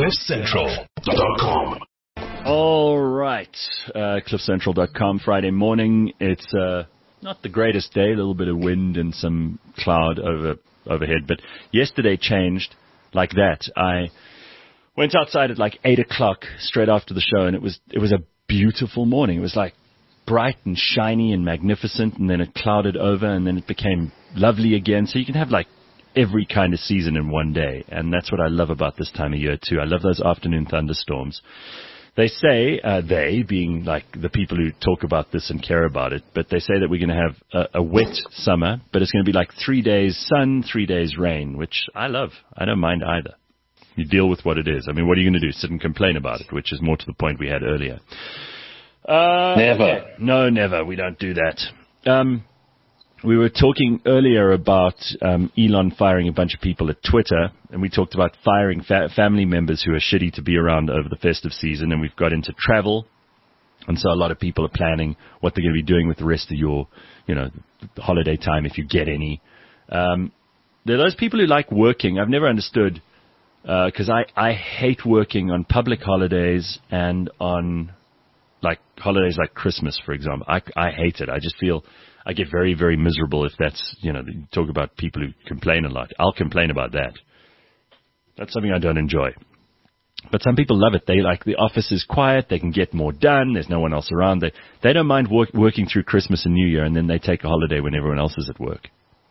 CliffCentral.com. All right, CliffCentral.com, Friday morning. It's not the greatest day, a little bit of wind and some cloud overhead, but yesterday changed like that. I went outside at like 8 o'clock straight after the show, and it was a beautiful morning. It was like bright and shiny and magnificent, and then it clouded over, and then it became lovely again. So you can have like every kind of season in one day, and that's what I love about this time of year too. I love those afternoon thunderstorms. They say, they being like the people who talk about this and care about it, but they say that we're going to have a wet summer, but it's going to be like 3 days sun, 3 days rain, which I love. I don't mind either. You deal with what it is. I mean, what are you going to do? Sit and complain about it, which is more to the point we had earlier. Never. Okay. No, never. We don't do that. We were talking earlier about Elon firing a bunch of people at Twitter, and we talked about firing family members who are shitty to be around over the festive season, and we've got into travel, and so a lot of people are planning what they're going to be doing with the rest of your, the holiday time, if you get any. There are those people who like working. I've never understood, because I hate working on public holidays and on like holidays like Christmas, for example. I hate it. I just feel I get very, very miserable if that's, you talk about people who complain a lot. I'll complain about that. That's something I don't enjoy. But some people love it. They like the office is quiet. They can get more done. There's no one else around. They don't mind working through Christmas and New Year, and then they take a holiday when everyone else is at work.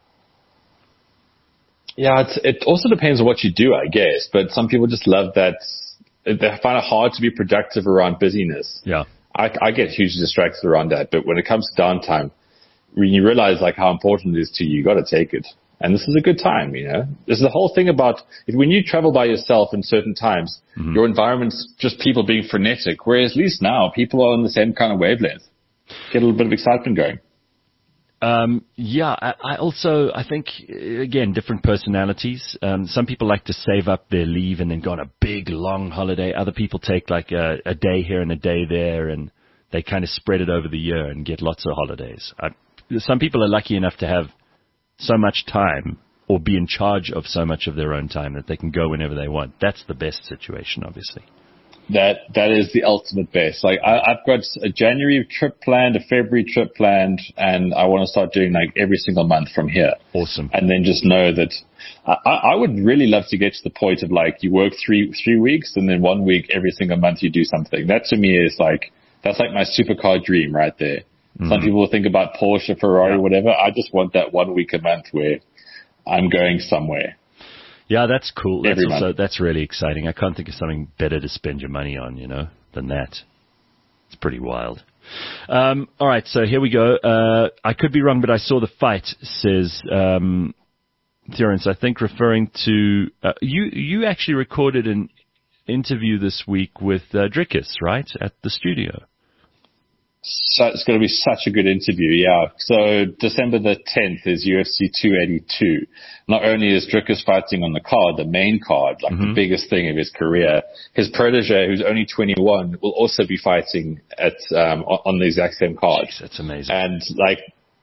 Yeah, it also depends on what you do, I guess. But some people just love that. They find it hard to be productive around busyness. Yeah. I get hugely distracted around that. But when it comes to downtime, when you realize like how important it is to you, you got to take it. And this is a good time, This is the whole thing about when you travel by yourself in certain times, your environment's just people being frenetic. Whereas at least now people are on the same kind of wavelength. Get a little bit of excitement going. I think, again, different personalities. Some people like to save up their leave and then go on a big, long holiday. Other people take like a day here and a day there, and they kind of spread it over the year and get lots of holidays. Some people are lucky enough to have so much time or be in charge of so much of their own time that they can go whenever they want. That's the best situation, obviously. That is the ultimate best. Like I've got a January trip planned, a February trip planned, and I want to start doing like every single month from here. Awesome. And then just know that I would really love to get to the point of like you work three weeks and then 1 week every single month you do something. That to me is like, that's like my supercar dream right there. Mm-hmm. Some people think about Porsche, Ferrari, whatever. I just want that 1 week a month where I'm going somewhere. Yeah, that's cool. That's really exciting. I can't think of something better to spend your money on, than that. It's pretty wild. All right, so here we go. I could be wrong, but I saw the fight, says Terence, I think referring to... you actually recorded an interview this week with Drickus, right, at the studio? So it's going to be such a good interview, yeah. So December the 10th is UFC 282. Not only is Drickus fighting on the card, the main card, like the biggest thing of his career, his protege, who's only 21, will also be fighting at on the exact same card. Jeez, that's amazing. And like,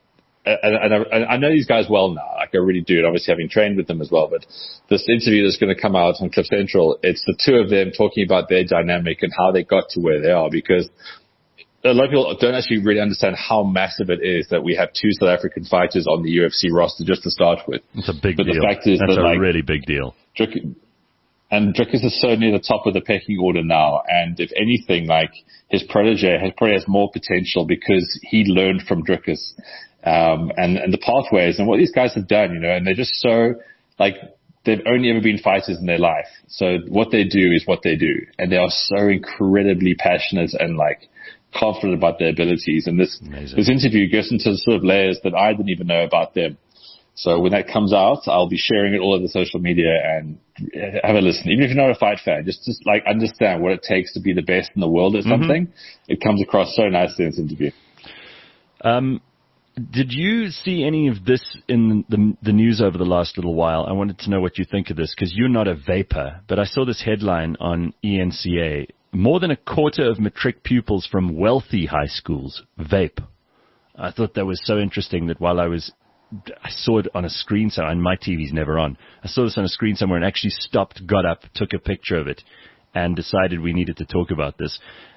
and I know these guys well now. Like I really do, and obviously having trained with them as well. But this interview that's going to come out on Cliff Central, it's the two of them talking about their dynamic and how they got to where they are, because a lot of people don't actually really understand how massive it is that we have two South African fighters on the UFC roster just to start with. It's a big deal. The fact is that's a really big deal. Drickus is so near the top of the pecking order now, and if anything, like his protege probably has more potential because he learned from Drickus, and the pathways and what these guys have done, and they're just so like they've only ever been fighters in their life. So what they do is what they do, and they are so incredibly passionate and like confident about their abilities. And this interview goes into sort of layers that I didn't even know about them. So when that comes out, I'll be sharing it all over social media, and have a listen. Even if you're not a fight fan, just like understand what it takes to be the best in the world at something. It comes across so nicely in this interview. Did you see any of this in the news over the last little while? I wanted to know what you think of this, because you're not a vapor, but I saw this headline on ENCA. More than a quarter of matric pupils from wealthy high schools vape. I thought that was so interesting that while I saw it on a screen somewhere, and my TV's never on. I saw this on a screen somewhere and actually stopped, got up, took a picture of it. and decided we needed to talk about this.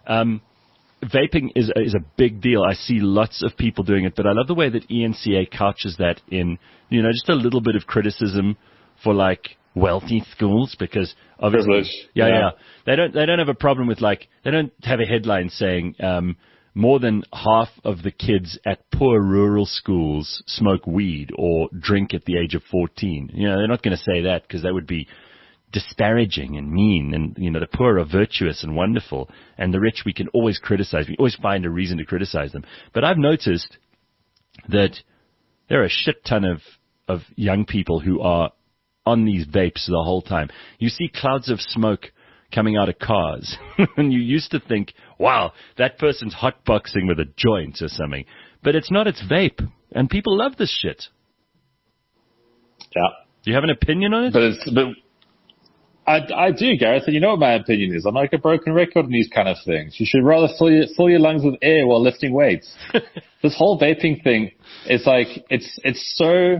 Vaping is a big deal. I see lots of people doing it, but I love the way that ENCA couches that in, just a little bit of criticism for like wealthy schools, because obviously, yeah. They don't have a problem with they don't have a headline saying, more than half of the kids at poor rural schools smoke weed or drink at the age of 14. They're not going to say that because that would be disparaging and mean, and the poor are virtuous and wonderful, and the rich we can always criticize. We always find a reason to criticize them. But I've noticed that there are a shit ton of young people who are on these vapes the whole time. You see clouds of smoke coming out of cars, and you used to think, wow, that person's hotboxing with a joint or something. But it's not, it's vape, and people love this shit. Yeah. Do you have an opinion on it? I do, Gareth, and you know what my opinion is. I'm like a broken record on these kind of things. You should rather fill your lungs with air while lifting weights. This whole vaping thing is like, it's so,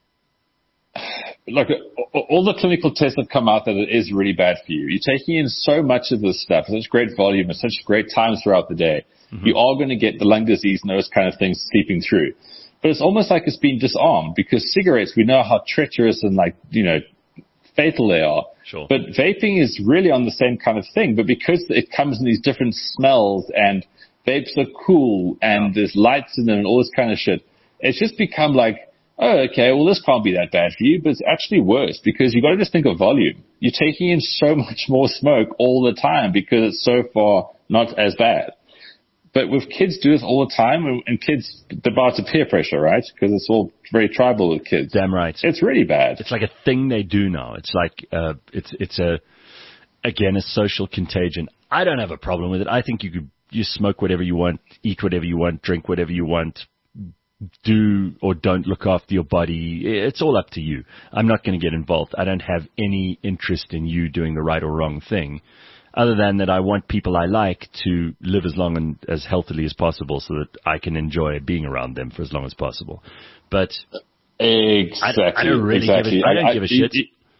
like, all the clinical tests have come out that it is really bad for you. You're taking in so much of this stuff, such great volume, at such great times throughout the day. Mm-hmm. You are going to get the lung disease and those kind of things seeping through. But it's almost like it's being disarmed, because cigarettes, we know how treacherous and fatal they are. Sure. But vaping is really on the same kind of thing, but because it comes in these different smells and vapes are cool and there's lights in them and all this kind of shit, it's just become like, oh, okay, well, this can't be that bad for you, but it's actually worse, because you've got to just think of volume. You're taking in so much more smoke all the time because it's so far not as bad. But with kids do this all the time, and kids, the bout of peer pressure, right? Because it's all very tribal with kids. Damn right. It's really bad. It's like a thing they do now. It's like, it's a social contagion. I don't have a problem with it. I think you smoke whatever you want, eat whatever you want, drink whatever you want, do or don't look after your body. It's all up to you. I'm not going to get involved. I don't have any interest in you doing the right or wrong thing, other than that I want people I like to live as long and as healthily as possible so that I can enjoy being around them for as long as possible. But exactly, I don't really give a shit.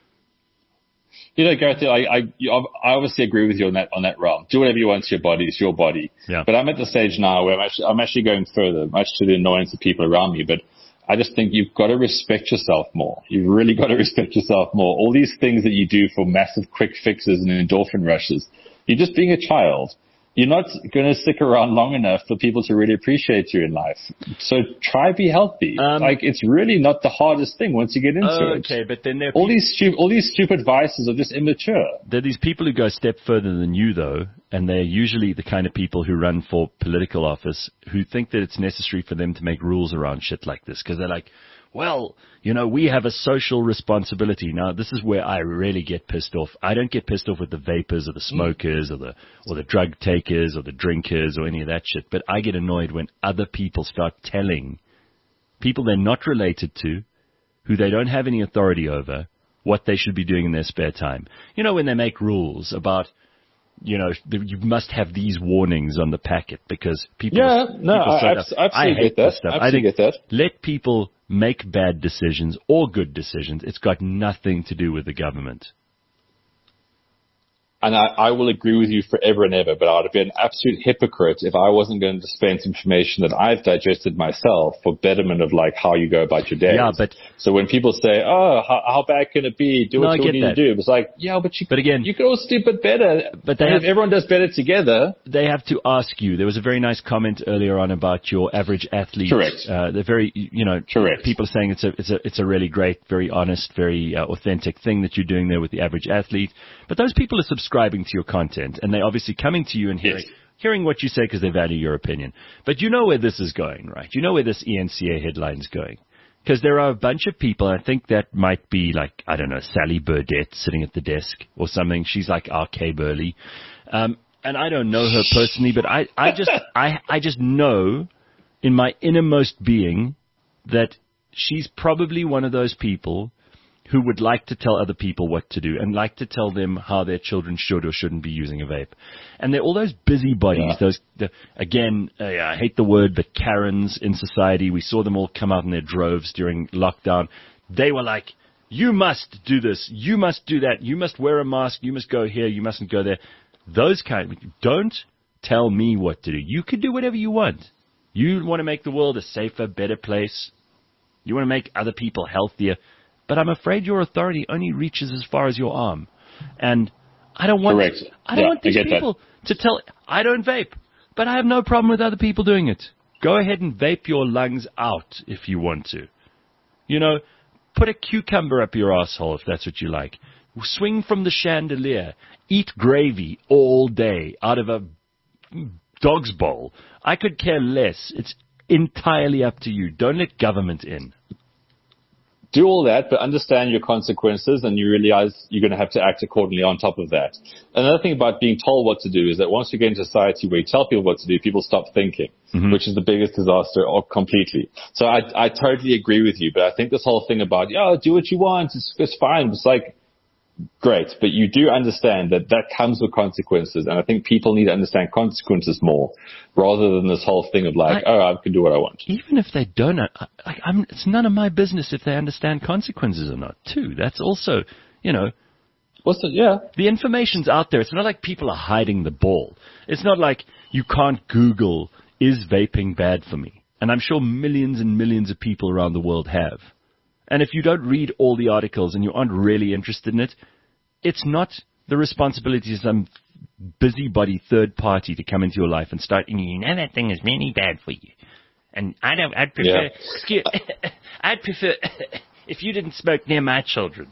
Gareth, I obviously agree with you on that realm. Do whatever you want to your body. It's your body. Yeah. But I'm at the stage now where I'm actually going further, much to the annoyance of people around me. But I just think you've got to respect yourself more. You've really got to respect yourself more. All these things that you do for massive quick fixes and endorphin rushes, you're just being a child. You're not going to stick around long enough for people to really appreciate you in life. So try be healthy. It's really not the hardest thing once you get into it. Okay, but then there are all these stupid vices are just immature. There are these people who go a step further than you, though, and they're usually the kind of people who run for political office who think that it's necessary for them to make rules around shit like this, because they're like, well, we have a social responsibility. Now, this is where I really get pissed off. I don't get pissed off with the vapors or the smokers or the drug takers or the drinkers or any of that shit, but I get annoyed when other people start telling people they're not related to, who they don't have any authority over, what they should be doing in their spare time. When they make rules about, you must have these warnings on the packet because people... Yeah, no, I hate that. I think let people make bad decisions or good decisions. It's got nothing to do with the government. And I will agree with you forever and ever, but I would be an absolute hypocrite if I wasn't going to dispense information that I've digested myself for betterment of how you go about your day. Yeah, but so when people say, "Oh, how bad can it be? Do what you need to do," it's like, yeah, but again, you could all do it better. But if everyone does better together, they have to ask you. There was a very nice comment earlier on about your average athlete. Correct. They're very, correct. People are saying it's a really great, very honest, very authentic thing that you're doing there with the average athlete. But those people are subscribing to your content, and they're obviously coming to you and hearing what you say because they value your opinion. But you know where this is going, right? You know where this ENCA headline's going. Because there are a bunch of people, I think that might be like, I don't know, Sally Burdett sitting at the desk or something. She's like R.K. Burley. And I don't know her personally, but I just know in my innermost being that she's probably one of those people who would like to tell other people what to do and like to tell them how their children should or shouldn't be using a vape. And they're all those busybodies, I hate the word, but Karens in society. We saw them all come out in their droves during lockdown. They were like, you must do this, you must do that, you must wear a mask, you must go here, you mustn't go there. Those don't tell me what to do. You can do whatever you want. You want to make the world a safer, better place. You want to make other people healthier. But I'm afraid your authority only reaches as far as your arm. And I don't want, Correct. I don't want these people to tell, I don't vape, but I have no problem with other people doing it. Go ahead and vape your lungs out if you want to. Put a cucumber up your asshole if that's what you like. Swing from the chandelier. Eat gravy all day out of a dog's bowl. I could care less. It's entirely up to you. Don't let government in. Do all that, but understand your consequences, and you realize you're going to have to act accordingly on top of that. Another thing about being told what to do is that once you get into society where you tell people what to do, people stop thinking, which is the biggest disaster completely. So I totally agree with you, but I think this whole thing about, do what you want, it's fine. It's like, great, but you do understand that comes with consequences, and I think people need to understand consequences more, rather than this whole thing of I can do what I want. Even if they don't, it's none of my business if they understand consequences or not, too. That's also, the information's out there. It's not like people are hiding the ball. It's not like you can't Google, is vaping bad for me? And I'm sure millions and millions of people around the world have. And if you don't read all the articles and you aren't really interested in it, it's not the responsibility of some busybody third party to come into your life and start, that thing is really bad for you. And I'd prefer, I'd prefer if you didn't smoke near my children.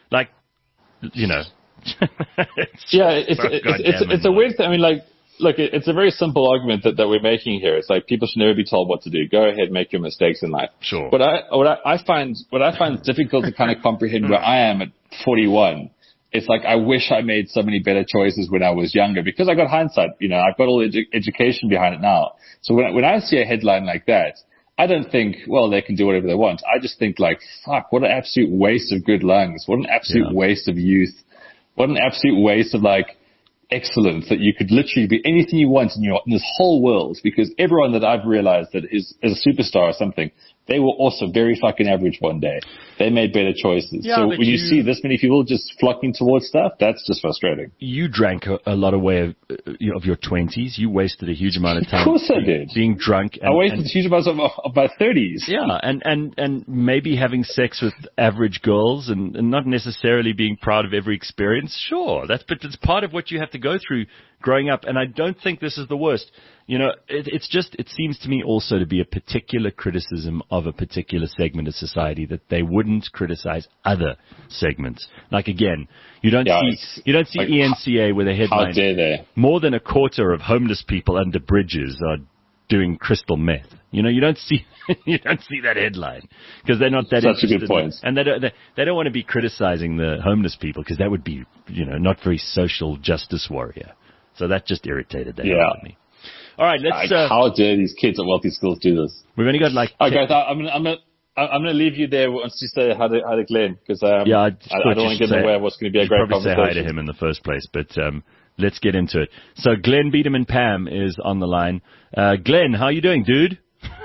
It's a weird thing. I mean, look, it's a very simple argument that we're making here. It's like people should never be told what to do. Go ahead, make your mistakes in life. Sure. What I find difficult to kind of comprehend where I am at 41. It's like I wish I made so many better choices when I was younger, because I got hindsight. I've got all the education behind it now. So when I see a headline like that, I don't think, well, they can do whatever they want. I just think fuck, what an absolute waste of good lungs. What an absolute waste of youth. What an absolute waste of excellence, that you could literally be anything you want in this whole world, because everyone that I've realized that is a superstar or something, they were also very fucking average one day. They made better choices. Yeah, so when you see this many people just flocking towards stuff, that's just frustrating. You drank a lot of way of your 20s. You wasted a huge amount of time. Of course I did. Being drunk. I wasted a huge amount of my 30s. Yeah, and maybe having sex with average girls and not necessarily being proud of every experience. Sure, but it's part of what you have to go through growing up, and I don't think this is the worst. It seems to me also to be a particular criticism of a particular segment of society that they wouldn't criticize other segments. Again, you don't see ENCA with a headline. How dare they? More than a quarter of homeless people under bridges are doing crystal meth. You don't see that headline because they're not that interested. Such a good point. And they don't want to be criticizing the homeless people because that would be not very social justice warrior. So that just irritated the hell out of me. All right, let's. How dare these kids at wealthy schools do this? We've only got Okay, I'm gonna leave you there once you say hi to Glenn, because I don't want to get in the way of what's going to be a great conversation. Probably say hi to him in the first place, but let's get into it. So Glenn Biederman Pam is on the line. Glenn, how you doing, dude?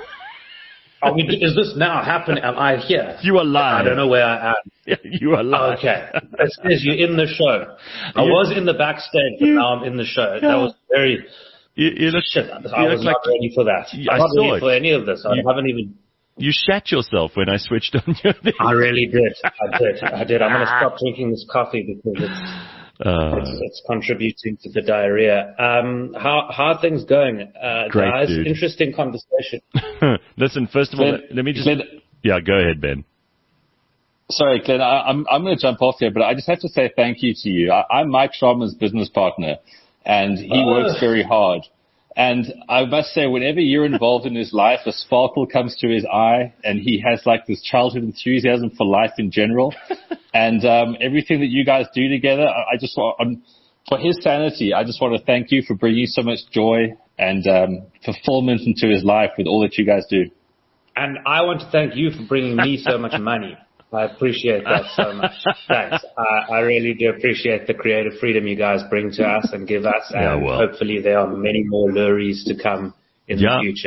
Is this now happening? Am I here? You are live. I don't know where I am. Yeah, you are live. Okay. It says you're in the show. I was in the backstage, but now I'm in the show. That was very... You look, shit, I was not ready for that. I'm not ready for any of this. I haven't even... You shat yourself when I switched on your thing. I really did. I did. I'm going to stop drinking this coffee because it's contributing to the diarrhea. How are things going, Great, guys? Dude. Interesting conversation. Listen, first of all, let me just... Yeah, go ahead, Ben. Sorry, Glenn, I'm going to jump off here, but I just have to say thank you to you. I'm Mike Sharma's business partner, and he works very hard. And I must say, whenever you're involved in his life, a sparkle comes to his eye, and he has this childhood enthusiasm for life in general. And everything that you guys do together, I just want, for his sanity, I just want to thank you for bringing so much joy and fulfillment into his life with all that you guys do. And I want to thank you for bringing me so much money. I appreciate that so much. Thanks. I really do appreciate the creative freedom you guys bring to us and give us. And hopefully there are many more lorries to come in the future.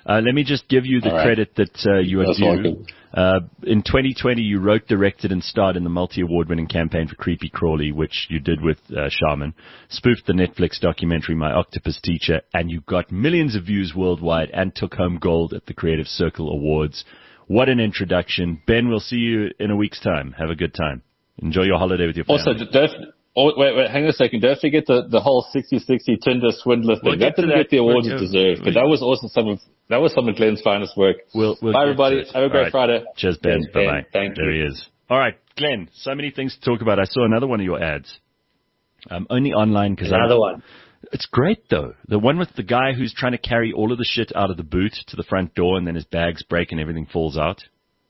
Let me just give you the credit that you are due. In 2020, you wrote, directed, and starred in the multi-award-winning campaign for Creepy Crawly, which you did with Shaman, spoofed the Netflix documentary My Octopus Teacher, and you got millions of views worldwide and took home gold at the Creative Circle Awards. What an introduction. Ben, we'll see you in a week's time. Have a good time. Enjoy your holiday with your family. Also, wait, hang on a second. Don't forget the whole 60-60 Tinder swindler thing. That didn't get the awards it deserved, but that was also some of Glenn's finest work. We'll Bye, everybody. Have a great Friday. Cheers, Ben. Bye-bye. Thank you. There he is. All right, Glenn, so many things to talk about. I saw another one of your ads. Only online because another one. It's great, though. The one with the guy who's trying to carry all of the shit out of the boot to the front door, and then his bags break and everything falls out.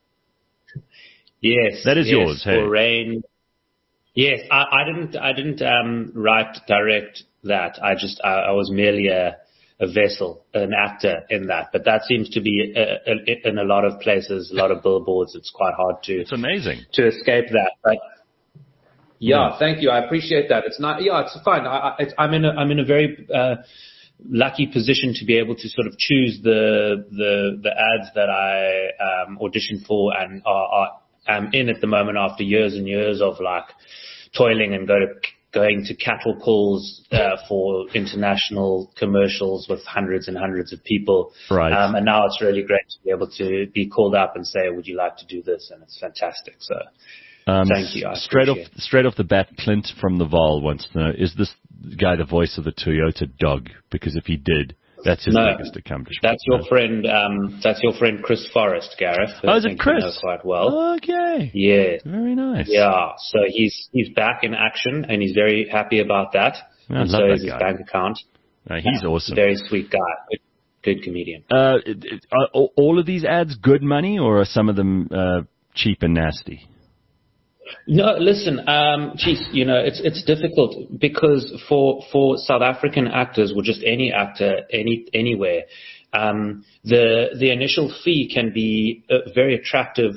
Yes. That is yours, hey? For rain. Yes, I didn't direct that. I was merely a vessel, an actor in that. But that seems to be in a lot of places, a lot of billboards. It's quite hard to. It's amazing to escape that. But yeah, thank you. I appreciate that. It's not. Yeah, it's fine. I'm in a very lucky position to be able to sort of choose the ads that I audition for and I'm in at the moment after years and years of like toiling and going to cattle calls for international commercials with hundreds and hundreds of people. Right. And now it's really great to be able to be called up and say, would you like to do this? And it's fantastic. So thank you. Straight off the bat, Clint from the Val wants to know, is this guy the voice of the Toyota dog? Because if he did, that's his biggest accomplishment. That's your friend. That's your friend Chris Forrest, Gareth. Oh, is it Chris? You know quite well. Okay. Yeah. Very nice. Yeah. So he's back in action, and he's very happy about that. And so is his bank account. He's awesome. Very sweet guy. Good comedian. Are all of these ads good money, or are some of them cheap and nasty? No, listen, geez, it's difficult because for South African actors or just any actor anywhere, the initial fee can be very attractive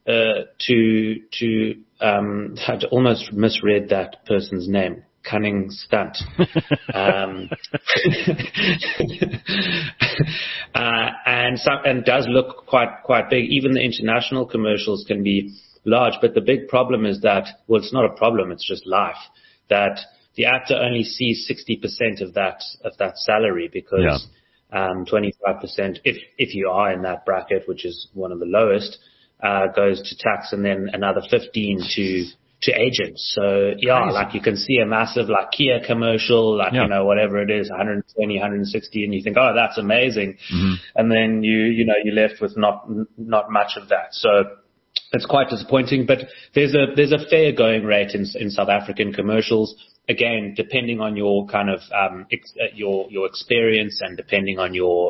to I'd almost misread that person's name. Cunning stunt. And does look quite big. Even the international commercials can be large, but the big problem is that, well, it's not a problem, it's just life, that the actor only sees 60% of that salary because 25%, if you are in that bracket, which is one of the lowest, goes to tax, and then another 15 to agents. So like you can see a massive like Kia commercial, whatever it is, 120, 160, and you think, oh, that's amazing. Mm-hmm. And then you're left with not much of that. So it's quite disappointing, but there's a fair going rate in South African commercials. Again, depending on your kind of your experience and depending on your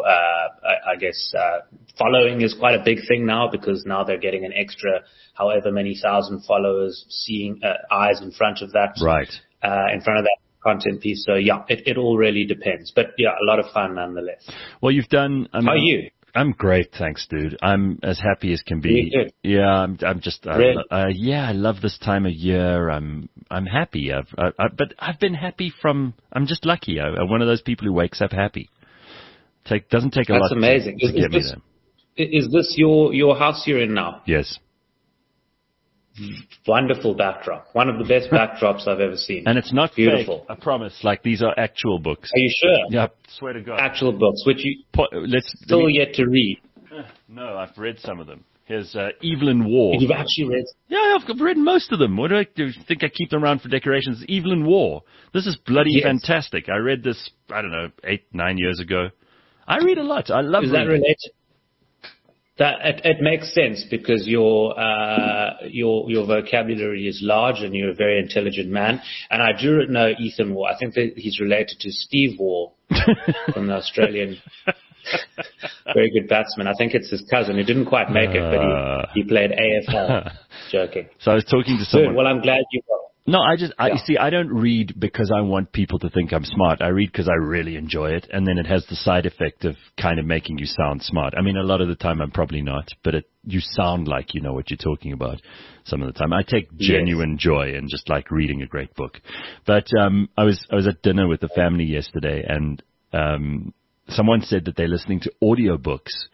following is quite a big thing now, because now they're getting an extra however many thousand followers seeing eyes in front of that, right? In front of that content piece. So it all really depends, but a lot of fun nonetheless. Well, you've done. How are you? I'm great, thanks, dude. I'm as happy as can be. Good. Yeah, I'm just. Really? I love this time of year. I'm happy. But I've been happy from. I'm just lucky. I'm one of those people who wakes up happy. Doesn't take a lot. That's amazing. To get me there. Is this your house you're in now? Yes. Wonderful backdrop. One of the best backdrops I've ever seen. And it's not beautiful. Fake, I promise. Like, these are actual books. Are you sure? Yeah, swear to God. Actual books, which you still yet to read. No, I've read some of them. Here's Evelyn Waugh. You've actually read? Yeah, I've read most of them. What do I do? Think I keep them around for decorations? Evelyn Waugh. This is bloody fantastic. I read this, 8-9 years ago. I read a lot. I love reading. Is that related? That it makes sense because your vocabulary is large and you're a very intelligent man. And I do know Ethan Waugh. I think that he's related to Steve Waugh from the Australian very good batsman. I think it's his cousin who didn't quite make it, but he played AFL. Joking. So I was talking to someone. Good. Well, I'm glad you got. No, you see, I don't read because I want people to think I'm smart. I read because I really enjoy it, and then it has the side effect of kind of making you sound smart. I mean, a lot of the time I'm probably not, but you sound like you know what you're talking about some of the time. I take genuine joy in just like reading a great book. But I was at dinner with the family yesterday, and someone said that they're listening to audiobooks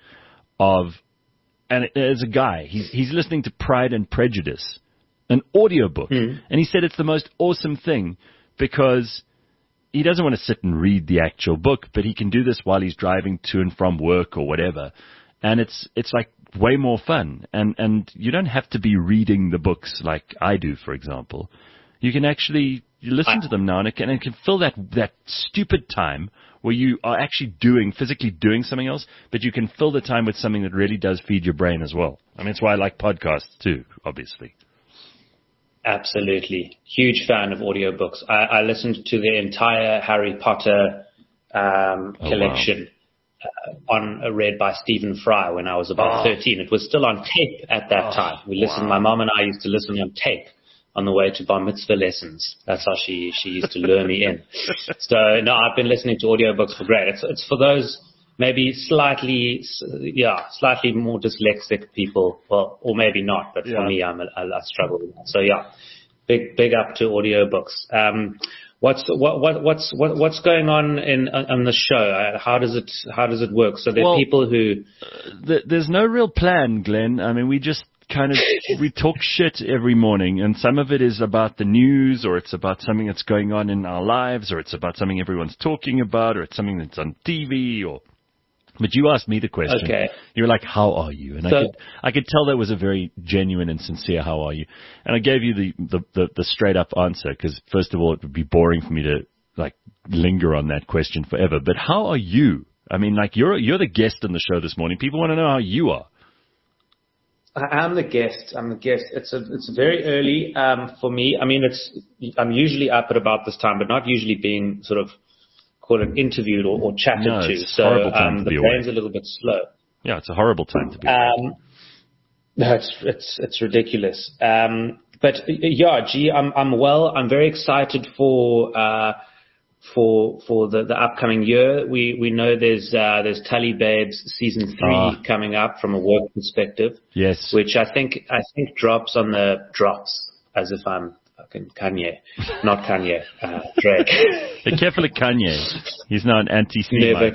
and there's a guy, he's listening to Pride and Prejudice, an audiobook. And he said it's the most awesome thing because he doesn't want to sit and read the actual book, but he can do this while he's driving to and from work or whatever. And it's like way more fun. And you don't have to be reading the books like I do, for example. You can actually listen to them now, and it can fill that stupid time where you are actually physically doing something else, but you can fill the time with something that really does feed your brain as well. I mean, it's why I like podcasts too, obviously. Absolutely. Huge fan of audiobooks. I listened to the entire Harry Potter collection read by Stephen Fry when I was about 13. It was still on tape at that time. My mom and I used to listen on tape on the way to bar mitzvah lessons. That's how she used to lure me in. So, no, I've been listening to audiobooks for great. It's for those maybe slightly more dyslexic people, well, or maybe not, but for me, I struggle with that. So, big up to audiobooks. What's going on on the show? How does it work? So there are people who there's no real plan, Glenn. I mean, we just we talk shit every morning, and some of it is about the news, or it's about something that's going on in our lives, or it's about something everyone's talking about, or it's something that's on TV, But you asked me the question. Okay. You were like, how are you? And I could tell that was a very genuine and sincere how are you. And I gave you the straight up answer, because first of all, it would be boring for me to like linger on that question forever. But how are you? I mean, like you're the guest on the show this morning. People want to know how you are. I'm the guest. It's very early for me. I mean, I'm usually up at about this time, but not usually being sort of call it interviewed or chatted to. So the brain's a little bit slow. Yeah, it's a horrible time to be. No, it's ridiculous. But I'm well. I'm very excited for the upcoming year. We know there's Tally Babes season 3 coming up from a work perspective. Yes. Which I think drops as if I'm fucking Kanye, not Kanye, Drake. Be careful of Kanye. He's not an anti-Semite.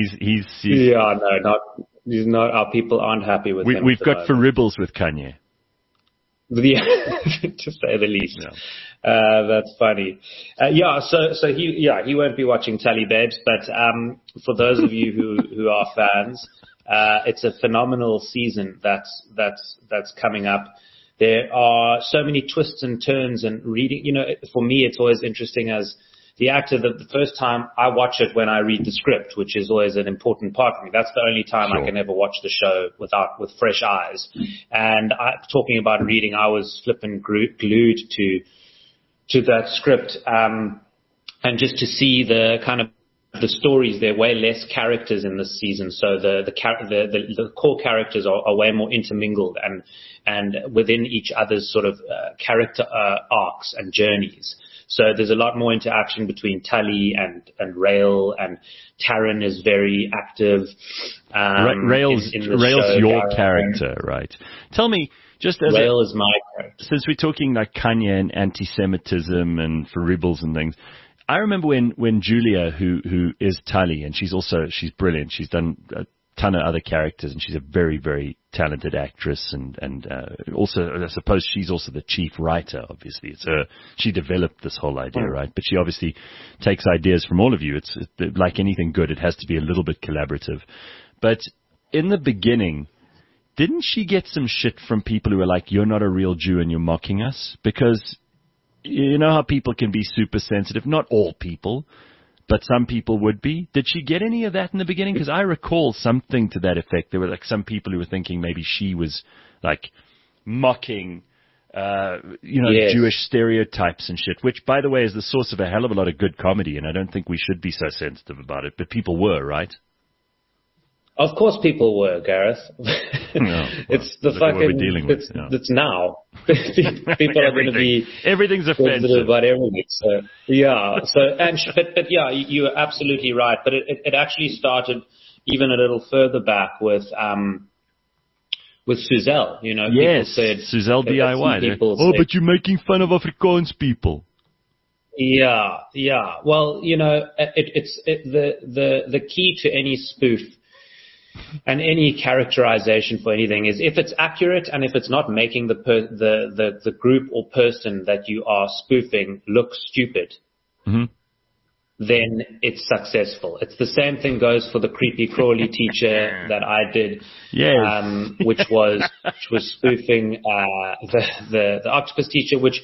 He's not. Our people aren't happy with him. We've got for ribbles with Kanye. Yeah, to say the least. Yeah. That's funny. So he won't be watching Tally Babes, but for those of you who are fans, it's a phenomenal season that's coming up. There are so many twists and turns and reading. You know, for me, it's always interesting as the actor that the first time I watch it when I read the script, which is always an important part for me. That's the only time I can ever watch the show with fresh eyes. And talking about reading, I was flipping glued to that script, and just to see the kind of the stories. There are way less characters in this season, so the core characters are way more intermingled and within each other's sort of character arcs and journeys. So there's a lot more interaction between Tally and Rael, and Taryn is very active. Rael's your character, right? Tell me, just as Rael is my character. Since we're talking like Kanye and anti-Semitism and for rebels and things, I remember when Julia, who is Tally, and she's brilliant. She's done a ton of other characters, and she's a very, very talented actress, and also I suppose she's also the chief writer. Obviously, she developed this whole idea, right? But she obviously takes ideas from all of you. It's like anything good; it has to be a little bit collaborative. But in the beginning, didn't she get some shit from people who were like, "You're not a real Jew and you're mocking us"? Because you know how people can be super sensitive. Not all people, but some people would be. Did she get any of that in the beginning? Because I recall something to that effect. There were like some people who were thinking maybe she was like mocking, Jewish stereotypes and shit, which, by the way, is the source of a hell of a lot of good comedy, and I don't think we should be so sensitive about it. But people were, right? Of course people were, Gareth. It's the fucking, it's now. People are going to be everything's offensive about everything. So, but you're absolutely right. But it actually started even a little further back with Suzelle. You know, yes, people said Suzelle DIY. But you're making fun of Afrikaans people. Yeah. Well, the key to any spoof and any characterization for anything is if it's accurate and if it's not making the group or person that you are spoofing look stupid, then it's successful. It's the same thing goes for the creepy crawly teacher that I did, which was spoofing the octopus teacher, which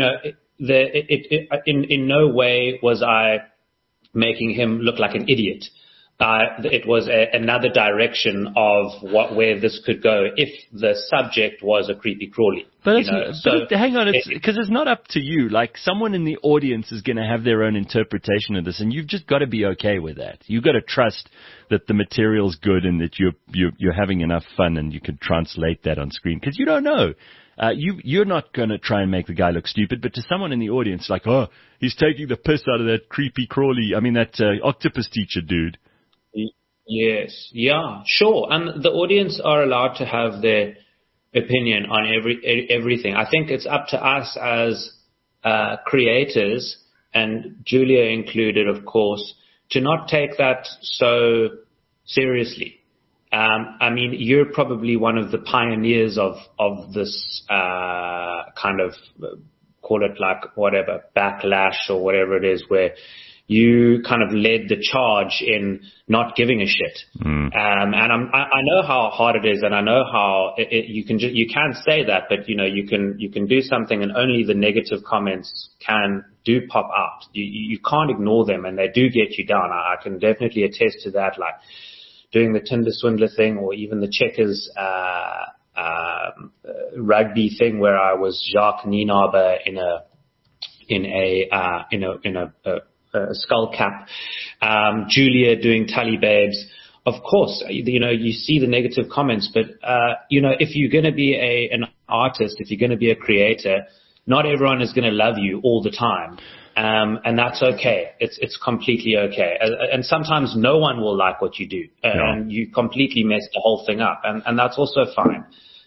in no way was I making him look like an idiot. It was another direction of where this could go if the subject was a creepy crawly. But hang on, because it's not up to you. Like, someone in the audience is going to have their own interpretation of this, and you've just got to be okay with that. You've got to trust that the material's good and that you're having enough fun and you can translate that on screen, because you don't know. You're not going to try and make the guy look stupid, but to someone in the audience, like, oh, he's taking the piss out of that creepy crawly, that octopus teacher dude. Yes, yeah, sure. And the audience are allowed to have their opinion on everything. I think it's up to us as creators, and Julia included, of course, to not take that so seriously. You're probably one of the pioneers of this kind of, call it like whatever, backlash or whatever it is, where you kind of led the charge in not giving a shit. And I know how hard it is, and I know how you can say that, but you can do something, and only the negative comments do pop out. You can't ignore them, and they do get you down. I can definitely attest to that, like doing the Tinder swindler thing, or even the Checkers rugby thing, where I was Jacques Nienaber in a skull cap, Julia doing Tully Babes. Of course, you see the negative comments, but if you're going to be an artist, if you're going to be a creator, not everyone is going to love you all the time, and that's okay. It's completely okay. And sometimes no one will like what you do, and you completely mess the whole thing up, and that's also fine.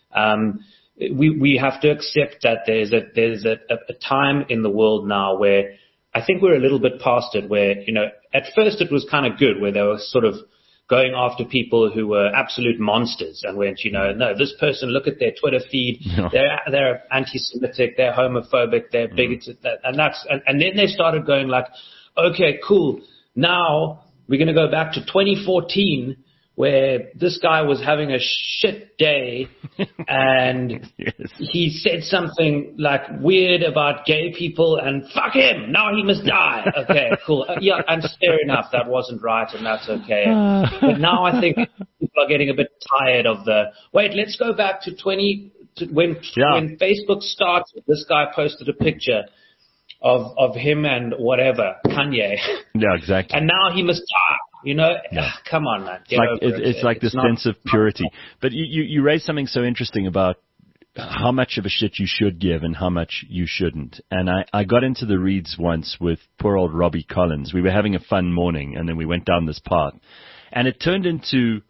We have to accept that there's a time in the world now where I think we're a little bit past it, where, at first it was kind of good, where they were sort of going after people who were absolute monsters and went, no, this person, look at their Twitter feed. They're anti-Semitic, they're homophobic, they're bigoted. And then they started going like, okay, cool. Now we're going to go back to 2014, where this guy was having a shit day and he said something like weird about gay people and fuck him, now he must die. Okay, cool. Yeah, and fair enough, that wasn't right, and that's okay. But now I think people are getting a bit tired of let's go back to when Facebook started. This guy posted a picture of him and whatever, Kanye. Yeah, exactly. And now he must die. Come on, man. It's like this sense of purity. But you raised something so interesting about how much of a shit you should give and how much you shouldn't. And I got into the reeds once with poor old Robbie Collins. We were having a fun morning, and then we went down this path. And it turned into,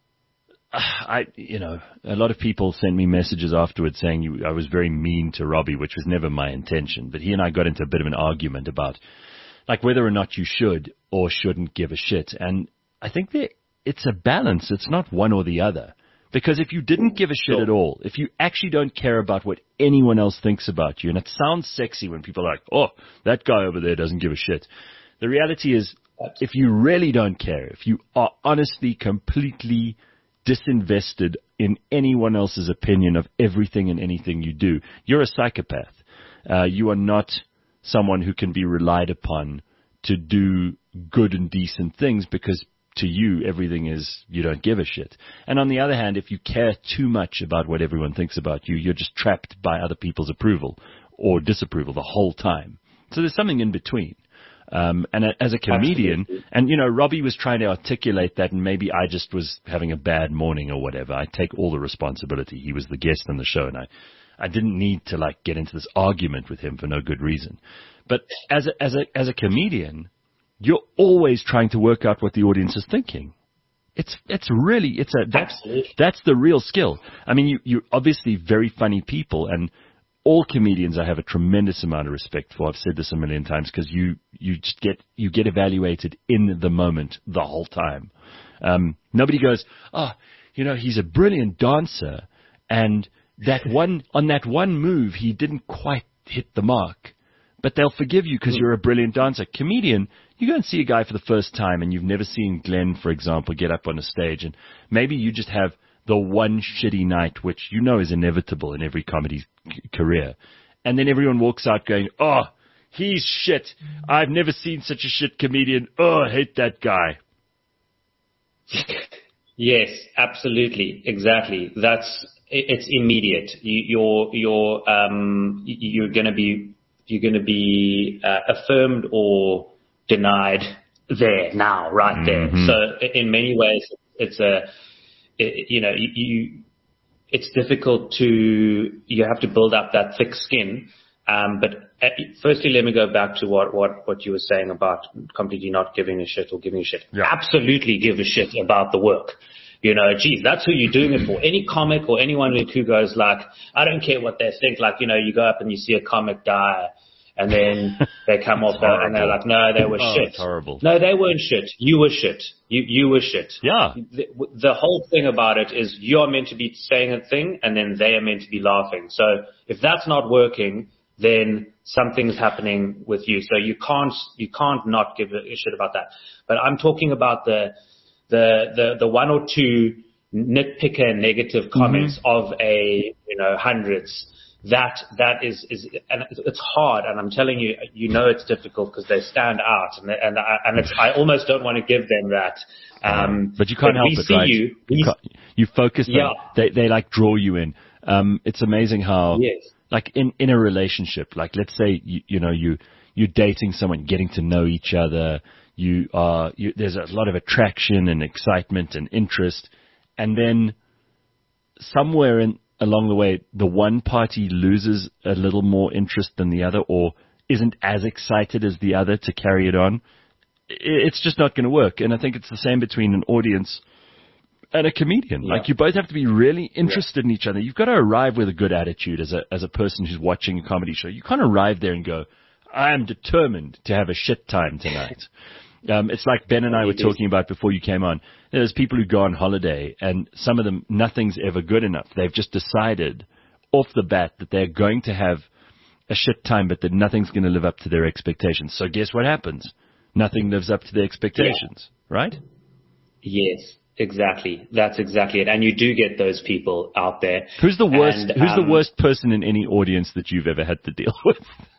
a lot of people sent me messages afterwards saying I was very mean to Robbie, which was never my intention. But he and I got into a bit of an argument about like whether or not you should or shouldn't give a shit. And I think it's a balance. It's not one or the other. Because if you didn't give a shit at all, if you actually don't care about what anyone else thinks about you, and it sounds sexy when people are like, oh, that guy over there doesn't give a shit. The reality is, if you really don't care, if you are honestly completely disinvested in anyone else's opinion of everything and anything you do, you're a psychopath. You are not someone who can be relied upon to do good and decent things, because to you, everything is you don't give a shit. And on the other hand, if you care too much about what everyone thinks about you, you're just trapped by other people's approval or disapproval the whole time. So there's something in between. And as a comedian, absolutely. And Robbie was trying to articulate that, and maybe I just was having a bad morning or whatever. I take all the responsibility. He was the guest on the show, and I didn't need to get into this argument with him for no good reason. But as a comedian, you're always trying to work out what the audience is thinking. That's the real skill. I mean, you're obviously very funny people, and all comedians I have a tremendous amount of respect for. I've said this a million times because you get evaluated in the moment the whole time. Nobody goes, he's a brilliant dancer, and on that one move he didn't quite hit the mark. But they'll forgive you because you're a brilliant dancer. Comedian, you go and see a guy for the first time and you've never seen Glenn, for example, get up on a stage, and maybe you just have the one shitty night, which you know is inevitable in every comedy career. And then everyone walks out going, oh, he's shit. I've never seen such a shit comedian. Oh, I hate that guy. Yes, absolutely. Exactly. It's immediate. You're going to be affirmed or denied there now, right there. Mm-hmm. So in many ways, it's difficult you have to build up that thick skin. But firstly, let me go back to what you were saying about completely not giving a shit or giving a shit. Yeah. Absolutely give a shit about the work. Geez, that's who you're doing it for. Any comic or anyone who goes like, I don't care what they think. Like, you go up and you see a comic die and then they come off and they're like, no, they were shit. It's horrible. No, they weren't shit. You were shit. You were shit. Yeah. The whole thing about it is you're meant to be saying a thing and then they are meant to be laughing. So if that's not working, then something's happening with you. So you can't not give a shit about that. But I'm talking about the one or two nitpicker negative comments of hundreds. That is, and it's hard. And I'm telling you, it's difficult because they stand out, and I almost don't want to give them that. But you can't help it, right? You focus them. Yeah. They like draw you in. It's amazing how, yes. Like in a relationship, like let's say you're dating someone, getting to know each other. There's a lot of attraction and excitement and interest, and then somewhere along the way, the one party loses a little more interest than the other, or isn't as excited as the other to carry it on. It's just not going to work. And I think it's the same between an audience and a comedian. Yeah. Like, you both have to be really interested in each other. You've got to arrive with a good attitude as a person who's watching a comedy show. You can't arrive there and go, I am determined to have a shit time tonight. It's like Ben and I were talking about before you came on. There's people who go on holiday, and some of them, nothing's ever good enough. They've just decided off the bat that they're going to have a shit time, but that nothing's going to live up to their expectations. So guess what happens? Nothing lives up to their expectations, right? Yes, exactly. That's exactly it. And you do get those people out there. Who's the worst? Who's the worst person in any audience that you've ever had to deal with?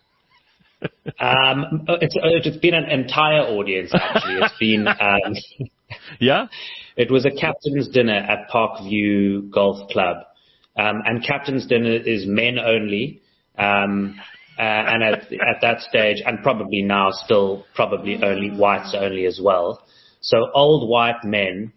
It's been an entire audience, actually. It's been yeah. It was a captain's dinner at Parkview Golf Club, and captain's dinner is men only. And at that stage, and probably now still probably only whites only as well. So old white men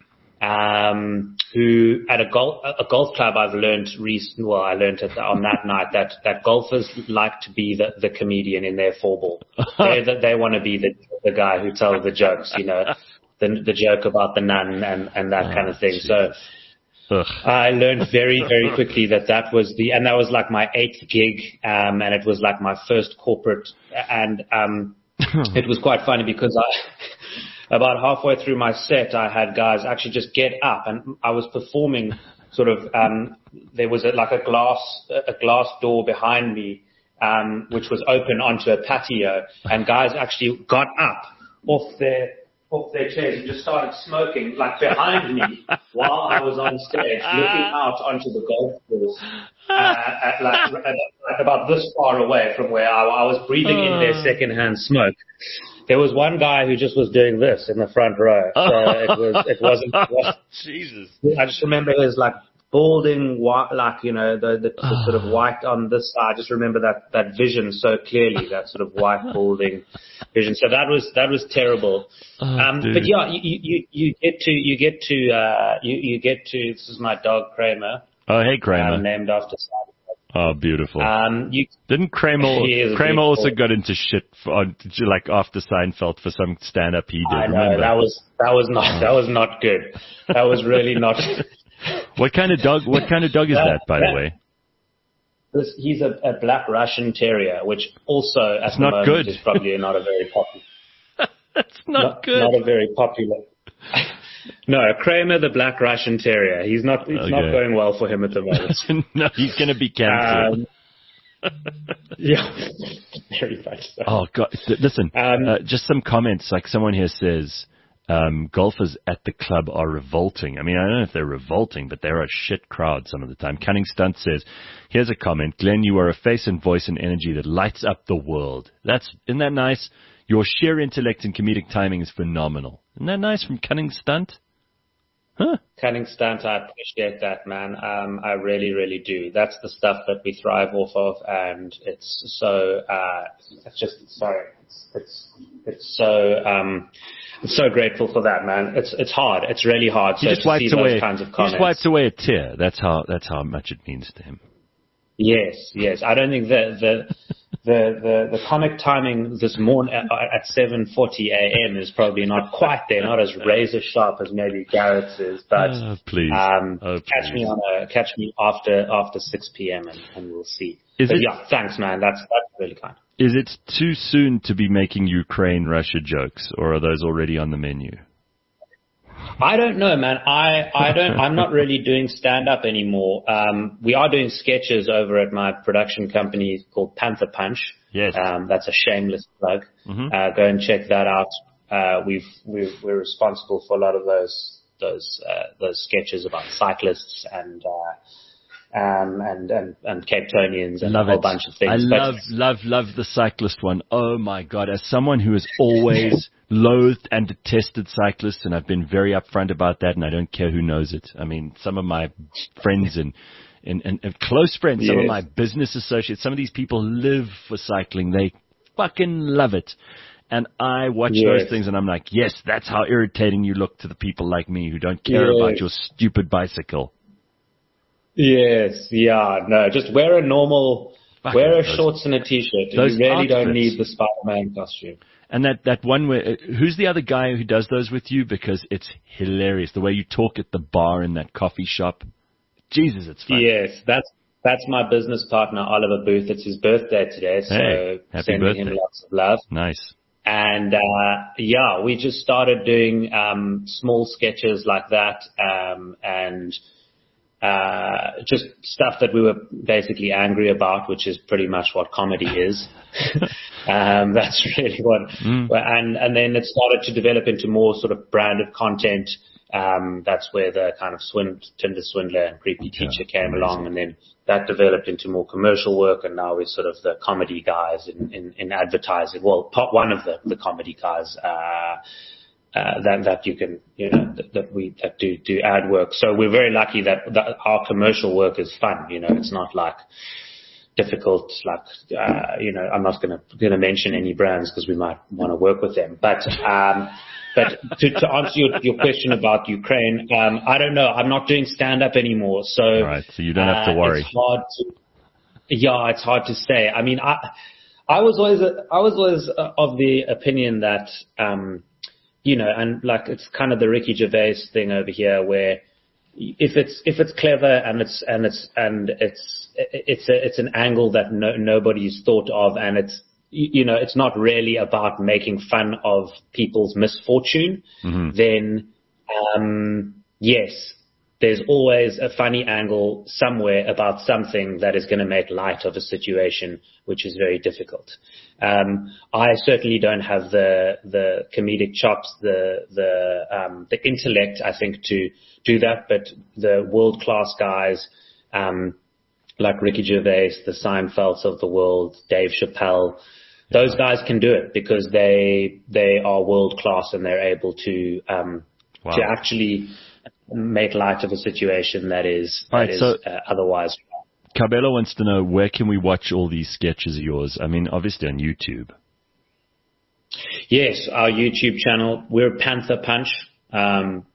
who at a golf club, I've learned I learned it on that night that golfers like to be the comedian in their four ball. They want to be the guy who tells the jokes, the joke about the nun and that kind of thing. Geez. So I learned very, very quickly that was that was like my 8th gig, and it was like my first corporate, and it was quite funny because about halfway through my set, I had guys actually just get up, and I was performing sort of, there was a glass door behind me, which was open onto a patio, and guys actually got up off their chairs and just started smoking like behind me while I was on stage, looking out onto the golf course, at about this far away from where I was breathing in their secondhand smoke. There was one guy who just was doing this in the front row. So it wasn't. Jesus. I just remember his like balding white, the sort of white on this side. I just remember that vision so clearly, that sort of white balding vision. So that was terrible. But yeah, you get to. This is my dog Kramer. Oh, hey Kramer. Named after. Oh, beautiful. Didn't Kramer also got into shit after Seinfeld for some stand-up he did? I know, remember? that was not good. That was really not. What kind of dog is that, by the way? He's a black Russian terrier, which also at the moment good. is probably not a very popular. That's not good. Not a very popular. No, Kramer the black Russian terrier. It's not going well for him at the moment. No, he's going to be cancelled. Yeah, very much so. Oh God! Listen, just some comments. Like someone here says, golfers at the club are revolting. I mean, I don't know if they're revolting, but they're a shit crowd some of the time. Cunning Stunt says, here's a comment. Glenn, you are a face and voice and energy that lights up the world. Isn't that nice? Your sheer intellect and comedic timing is phenomenal. Isn't that nice from Cunning Stunt? Huh? Cunning Stunt, I appreciate that, man. I really, really do. That's the stuff that we thrive off of, and it's so, it's so grateful for that, man. It's hard. It's really hard. He just wipes away a tear. That's how much it means to him. Yes. I don't think the comic timing this morning at 7:40 a.m. is probably not quite there, not as razor sharp as maybe Garrett's is, but please. Catch me after 6 p.m. and we'll see. Yeah, thanks, man. That's really kind. Is it too soon to be making Ukraine-Russia jokes, or are those already on the menu? I don't know, man. I'm not really doing stand-up anymore. We are doing sketches over at my production company called Panther Punch. Yes. That's a shameless plug. Mm-hmm. Go and check that out. We're responsible for a lot of those sketches about cyclists and Capetonians and a whole bunch of things. I love the cyclist one. Oh my God. As someone who has always loathed and detested cyclists, and I've been very upfront about that, and I don't care who knows it. I mean, some of my friends and close friends, some of my business associates, some of these people live for cycling. They fucking love it. And I watch those things and I'm like, yes, that's how irritating you look to the people like me who don't care about your stupid bicycle. Yes, yeah, no, just wear a shorts and a t-shirt. You really don't need the Spider-Man costume. And that one where, who's the other guy who does those with you? Because it's hilarious. The way you talk at the bar in that coffee shop. Jesus, it's fun. Yes, that's my business partner, Oliver Booth. It's his birthday today, so sending him lots of love. Nice. And, we just started doing, small sketches like that, and just stuff that we were basically angry about, which is pretty much what comedy is. That's really what, and then it started to develop into more sort of branded content. That's where the kind of Tinder Swindler and Creepy Teacher came along, and then that developed into more commercial work, and now we're sort of the comedy guys in advertising. Well, one of the comedy guys, that you can, that do ad work. So we're very lucky that our commercial work is fun. It's not like difficult, like, I'm not going to mention any brands because we might want to work with them. But to answer your question about Ukraine, I don't know. I'm not doing stand-up anymore. So, all right, so you don't have to worry. It's hard to say. I mean, I was always of the opinion that, and like it's kind of the Ricky Gervais thing over here, where if it's clever and it's an angle that nobody's thought of, and it's not really about making fun of people's misfortune, then yes, there's always a funny angle somewhere about something that is going to make light of a situation which is very difficult. I certainly don't have the comedic chops, the intellect, I think, to do that, but the world-class guys, like Ricky Gervais, the Seinfelds of the world, Dave Chappelle, those guys can do it because they are world-class and they're able to actually make light of a situation that is otherwise. Cabello wants to know, where can we watch all these sketches of yours? I mean, obviously on YouTube. Yes, our YouTube channel. We're Panther Punch.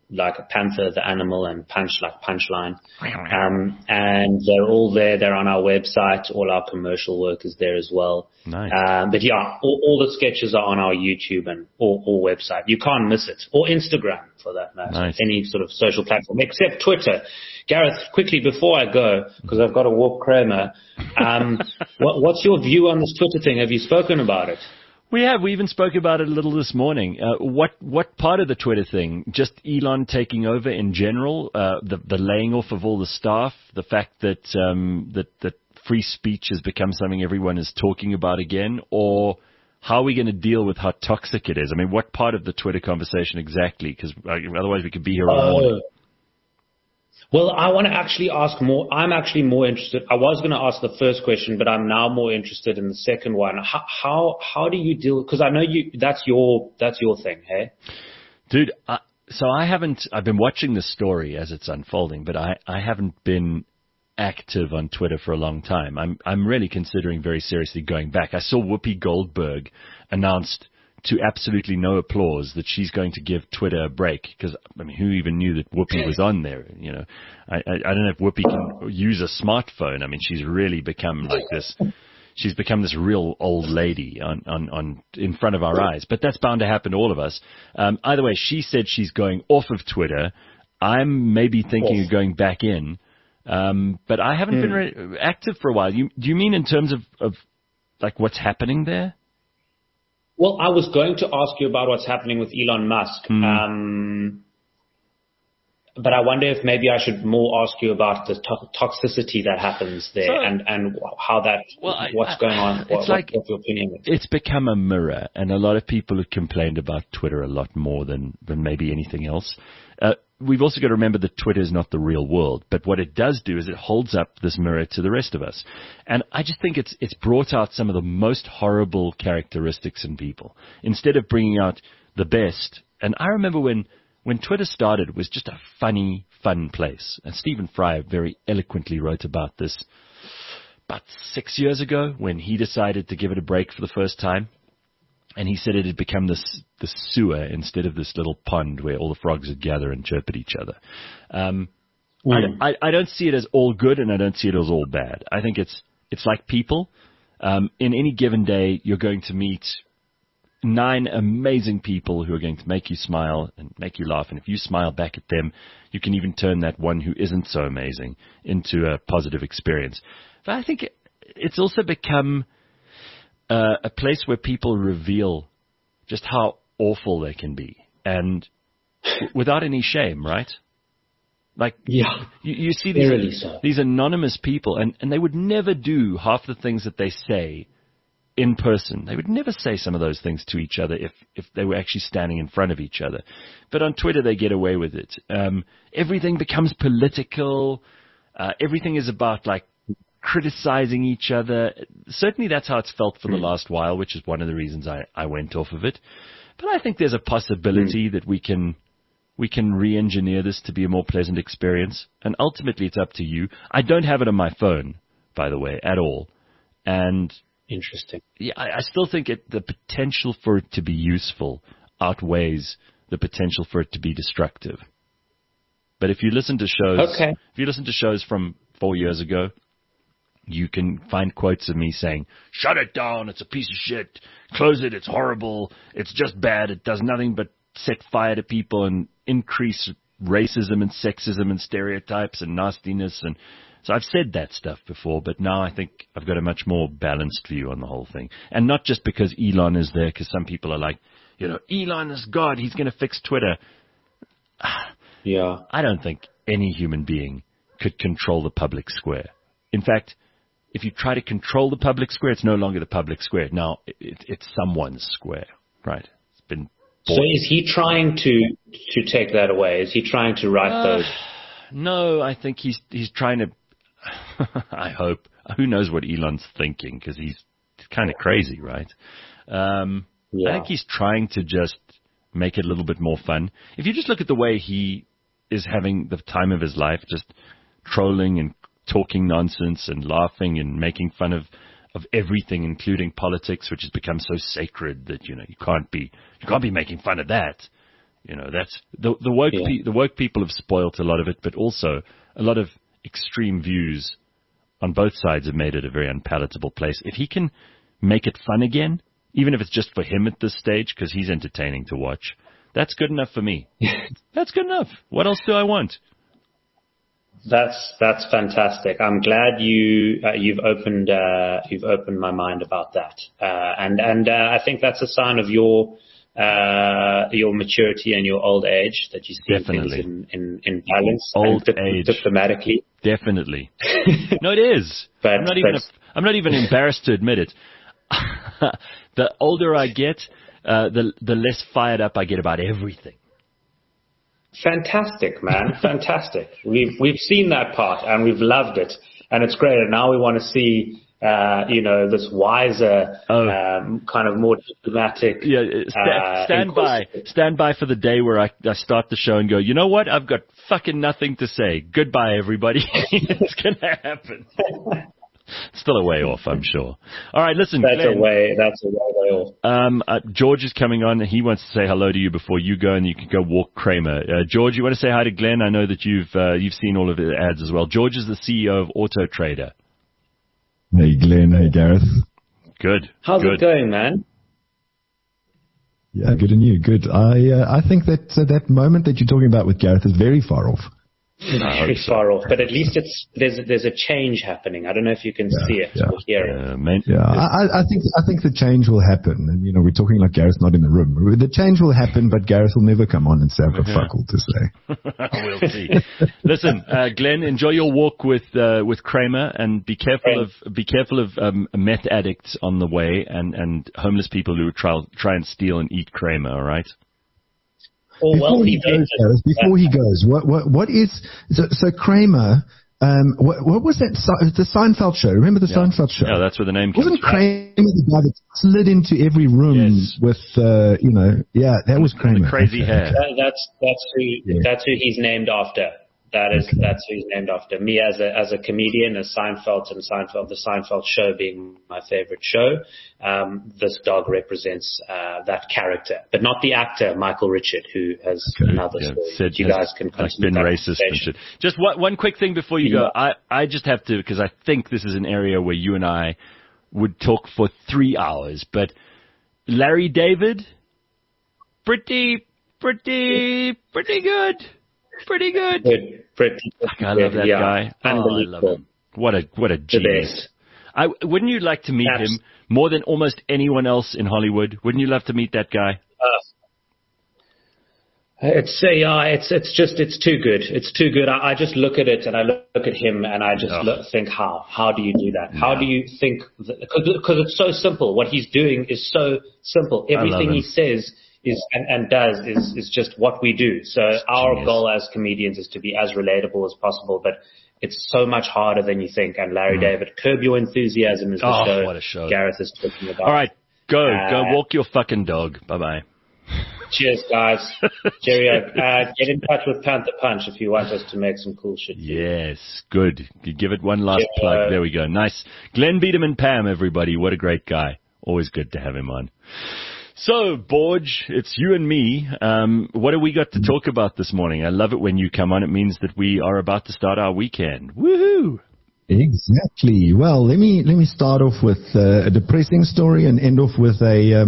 like a panther, the animal, and punch like punchline. And they're all there. They're on our website. All our commercial work is there as well. Nice. But yeah, all the sketches are on our YouTube and or website. You can't miss it. Or Instagram, for that matter. Nice. Any sort of social platform, except Twitter. Gareth, quickly before I go, because I've got to walk Kramer, what's your view on this Twitter thing? Have you spoken about it? We have. We even spoke about it a little this morning. What part of the Twitter thing? Just Elon taking over in general, the laying off of all the staff, the fact that that free speech has become something everyone is talking about again, or how are we going to deal with how toxic it is? I mean, what part of the Twitter conversation exactly? Because otherwise we could be here all morning. Well, I want to actually ask more. I'm actually more interested. I was going to ask the first question, but I'm now more interested in the second one. How do you deal? Because I know that's your thing, hey? Dude, so I've been watching the story as it's unfolding, but I haven't been active on Twitter for a long time. I'm really considering very seriously going back. I saw Whoopi Goldberg announced to absolutely no applause that she's going to give Twitter a break, because I mean, who even knew that Whoopi was on there? You know, I don't know if Whoopi can use a smartphone. I mean, she's really become like this. She's become this real old lady on in front of our eyes. But that's bound to happen to all of us. Either way, she said she's going off of Twitter. I'm maybe thinking of going back in, but I haven't been active for a while. Do you mean in terms of like what's happening there? Well, I was going to ask you about what's happening with Elon Musk, but I wonder if maybe I should more ask you about the toxicity that happens there and how that, what's going on, what's your opinion is. It's become a mirror, and a lot of people have complained about Twitter a lot more than maybe anything else. We've also got to remember that Twitter is not the real world, but what it does do is it holds up this mirror to the rest of us. And I just think it's brought out some of the most horrible characteristics in people instead of bringing out the best. And I remember when Twitter started, it was just a funny, fun place. And Stephen Fry very eloquently wrote about this about 6 years ago when he decided to give it a break for the first time. And he said it had become this sewer instead of this little pond where all the frogs would gather and chirp at each other. I don't see it as all good, and I don't see it as all bad. I think it's like people. In any given day, you're going to meet 9 amazing people who are going to make you smile and make you laugh. And if you smile back at them, you can even turn that one who isn't so amazing into a positive experience. But I think it's also become a place where people reveal just how awful they can be, and without any shame, right? Like, yeah, you see these anonymous people, and they would never do half the things that they say in person. They would never say some of those things to each other if they were actually standing in front of each other. But on Twitter, they get away with it. Everything becomes political. Everything is about, like, criticizing each other. Certainly that's how it's felt for the last while, which is one of the reasons I went off of it. But I think there's a possibility that we can re-engineer this to be a more pleasant experience. And ultimately it's up to you. I don't have it on my phone, by the way, at all. And interesting. Yeah, I still think the potential for it to be useful outweighs the potential for it to be destructive. But if you listen to shows from 4 years ago, you can find quotes of me saying, shut it down, it's a piece of shit, close it, it's horrible, it's just bad, it does nothing but set fire to people and increase racism and sexism and stereotypes and nastiness. And so I've said that stuff before, but now I think I've got a much more balanced view on the whole thing. And not just because Elon is there, because some people are like, Elon is God, he's going to fix Twitter. Yeah. I don't think any human being could control the public square. In fact, if you try to control the public square, it's no longer the public square. Now it's someone's square, right? It's been bought. So is he trying to take that away? Is he trying to write those? No, I think he's trying to. I hope. Who knows what Elon's thinking, because he's kind of crazy, right? I think he's trying to just make it a little bit more fun. If you just look at the way he is having the time of his life, just trolling and talking nonsense and laughing and making fun of everything, including politics, which has become so sacred that you can't be making fun of that. You know, that's the woke people have spoilt a lot of it, but also a lot of extreme views on both sides have made it a very unpalatable place. If he can make it fun again, even if it's just for him at this stage, because he's entertaining to watch, that's good enough for me. That's good enough. What else do I want? That's fantastic. I'm glad you've opened my mind about that. And I think that's a sign of your maturity and your old age, that you see Definitely. things in balance, Old age. Diplomatically. Definitely. No, it is. But I'm not even embarrassed to admit it. The older I get, the less fired up I get about everything. Fantastic, man. Fantastic. We've seen that part and we've loved it, and it's great. And now we want to see, this wiser, kind of more diplomatic. Yeah, stand by for the day where I start the show and go, you know what? I've got fucking nothing to say. Goodbye, everybody. It's gonna happen. Still a way off, I'm sure. All right, listen. That's Glenn, a way off. George is coming on. He wants to say hello to you before you go, and you can go walk Kramer. George, you want to say hi to Glenn? I know that you've seen all of the ads as well. George is the CEO of Auto Trader. Hey, Glenn. Hey, Gareth. Good. How's it going, man? Yeah, good and you. Good. I think that moment that you're talking about with Gareth is very far off. Very far off, but at least there's a change happening. I don't know if you can see it or hear it. I think the change will happen, and we're talking like Gareth's not in the room. The change will happen, but Gareth will never come on and say I've got fuck all to say. We'll see. Listen, Glenn, enjoy your walk with Kramer, and be careful of meth addicts on the way and homeless people who try and steal and eat Kramer. All right. Before he goes, what is so Kramer? What was that? The Seinfeld show. Remember the Seinfeld show? Yeah, that's where the name comes Wasn't from. Kramer the guy that slid into every room with that was Kramer. The crazy hair. That's who he's named after. That's who he's named after. Me as a comedian, as Seinfeld, and the Seinfeld show being my favorite show. This dog represents that character, but not the actor Michael Richard, who has another story. You guys can been racist and shit. Just one quick thing before you go. I just have to, because I think this is an area where you and I would talk for 3 hours. But Larry David, pretty good. Pretty good. I love that guy. I love him. What a genius. Wouldn't you like to meet him more than almost anyone else in Hollywood? Wouldn't you love to meet that guy? It's too good. It's too good. I just look at it and I look at him and I just think, how do you do that? How do you think? Because it's so simple. What he's doing is so simple. Everything he says is just what we do. So our goal as comedians is to be as relatable as possible, but it's so much harder than you think. And Larry David, Curb Your Enthusiasm is the show. What a show Gareth is talking about. All right, go walk your fucking dog. Bye-bye. Cheers, guys. Cheerio. Get in touch with Panther Punch if you want us to make some cool shit. Yes, good. Give it one last plug. There we go. Nice. Glenn Biederman Pam, everybody. What a great guy. Always good to have him on. So, Borge, it's you and me. What have we got to talk about this morning? I love it when you come on. It means that we are about to start our weekend. Woohoo! Exactly. Well, let me start off with a depressing story and end off with a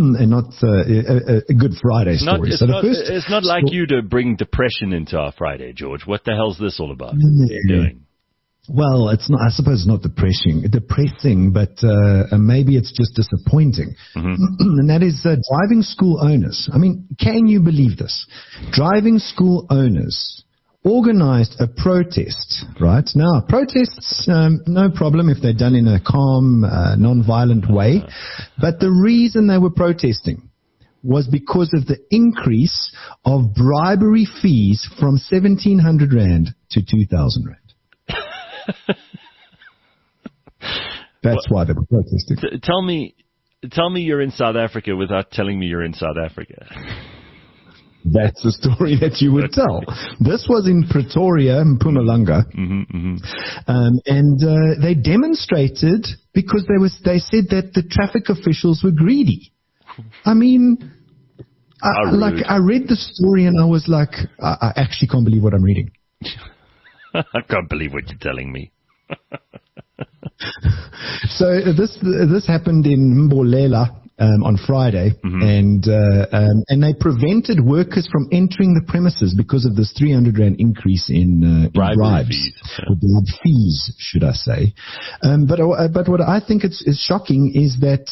Good Friday story. It's not like you to bring depression into our Friday, George. What the hell's this all about? What are you doing? Well, it's not. I suppose it's not depressing, but maybe it's just disappointing. And that is driving school owners. I mean, can you believe this? Driving school owners organized a protest. Right now, protests, no problem if they're done in a calm, non-violent way. But the reason they were protesting was because of the increase of bribery fees from 1,700 Rand to 2,000 Rand. That's why they were protesting. Tell me you're in South Africa without telling me you're in South Africa. That's the story that you would tell. This was in Pretoria, Mpumalanga, and they demonstrated because they said that the traffic officials were greedy. I mean, I read the story and I was like, I actually can't believe what I'm reading. I can't believe what you're telling me. So this happened in Mbolela on Friday, and they prevented workers from entering the premises because of this 300 rand increase in bribes, or bribe fees, should I say? But what I think is shocking is that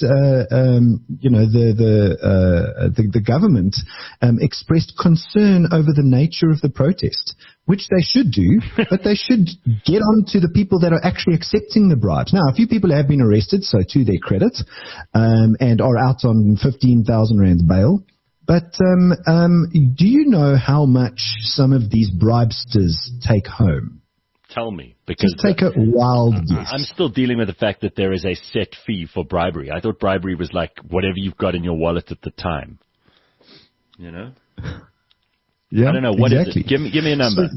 the government expressed concern over the nature of the protest, which they should do, but they should get on to the people that are actually accepting the bribes. Now, a few people have been arrested, so to their credit, and are out on 15,000 rand bail. But do you know how much some of these bribesters take home? Tell me. Because just take a wild guess. I'm still dealing with the fact that there is a set fee for bribery. I thought bribery was like whatever you've got in your wallet at the time. You know? Yeah, I don't know. What exactly. Is it? Give me a number.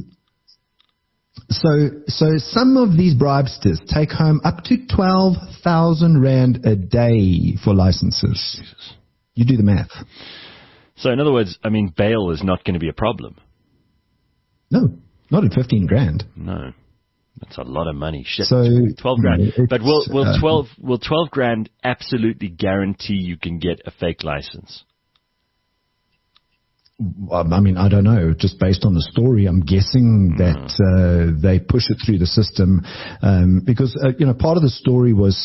So some of these bribesters take home up to 12,000 rand a day for licenses. Jesus. You do the math. So in other words, I mean, bail is not going to be a problem. No, not at 15 grand. No, that's a lot of money. Shit, so 12 grand. But will 12 grand absolutely guarantee you can get a fake license? I mean, I don't know. Just based on the story, I'm guessing that they push it through the system because part of the story was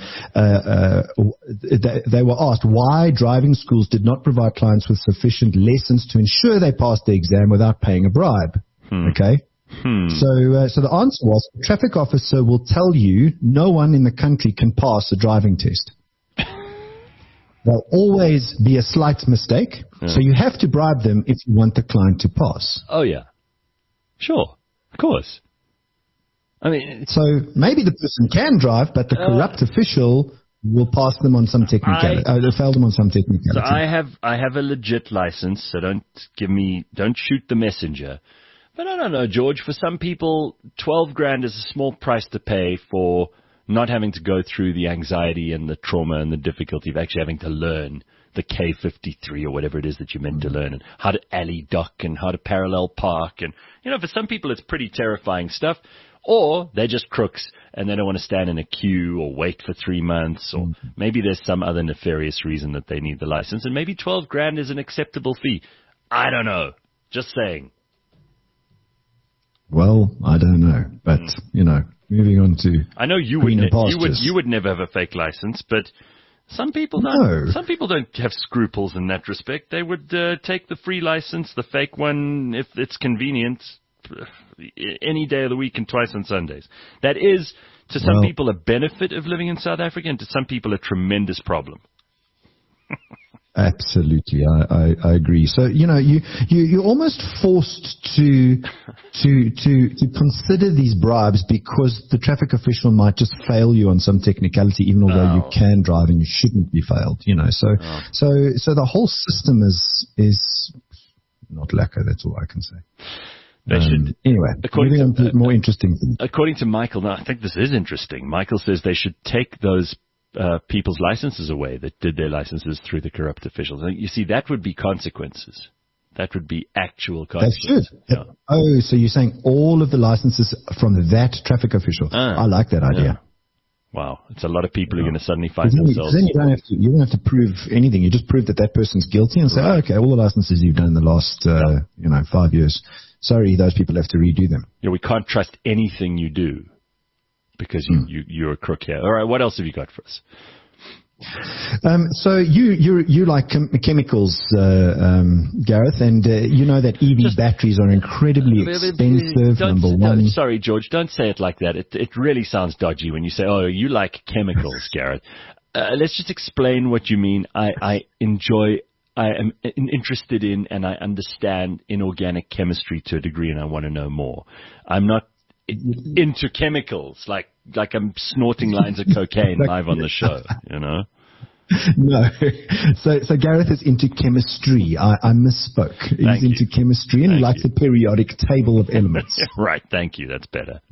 they were asked why driving schools did not provide clients with sufficient lessons to ensure they passed the exam without paying a bribe. Okay. So the answer was, a traffic officer will tell you no one in the country can pass a driving test. There'll always be a slight mistake, so you have to bribe them if you want the client to pass. Oh, yeah. Sure. Of course. I mean, so maybe the person can drive, but the corrupt official will pass them on some technicality. Fail them on some technicality. So I have a legit license, so don't shoot the messenger. But I don't know, George, for some people, 12 grand is a small price to pay for not having to go through the anxiety and the trauma and the difficulty of actually having to learn the K53 or whatever it is that you're meant to learn, and how to alley duck and how to parallel park. And, for some people it's pretty terrifying stuff. Or they're just crooks and they don't want to stand in a queue or wait for 3 months, or maybe there's some other nefarious reason that they need the license, and maybe 12 grand is an acceptable fee. I don't know. Just saying. Well, I don't know, but, moving on to. I know you would never have a fake license, but some people don't. Some people don't have scruples in that respect. They would take the free license, the fake one, if it's convenient, any day of the week and twice on Sundays. That is, to some people, a benefit of living in South Africa, and to some people, a tremendous problem. Absolutely, I agree. So you're almost forced to consider these bribes because the traffic official might just fail you on some technicality, even although you can drive and you shouldn't be failed. So the whole system is not lacquer. That's all I can say. They should. Anyway, moving on to more interesting things. According to Michael, now I think this is interesting. Michael says they should take those people's licenses away that did their licenses through the corrupt officials. You see, that would be consequences. That would be actual consequences. They should. Yeah. Oh, so you're saying all of the licenses from that traffic official. I like that idea. Yeah. Wow. It's a lot of people who are going to suddenly find themselves. Then you don't have to prove anything. You just prove that person's guilty and say, okay, all the licenses you've done in the last 5 years, sorry, those people have to redo them. Yeah, we can't trust anything you do, because you're a crook here. All right, what else have you got for us? So you like chemicals, Gareth, and you know that EV batteries are incredibly expensive. Number one. Sorry, George, don't say it like that. It really sounds dodgy when you say, "Oh, you like chemicals, Gareth." Let's just explain what you mean. I am interested in and I understand inorganic chemistry to a degree, and I want to know more. I'm not into chemicals, like I'm snorting lines of cocaine live on the show, No. So Gareth is into chemistry. I misspoke. He's into chemistry, and he likes the periodic table of elements. Right. Thank you. That's better.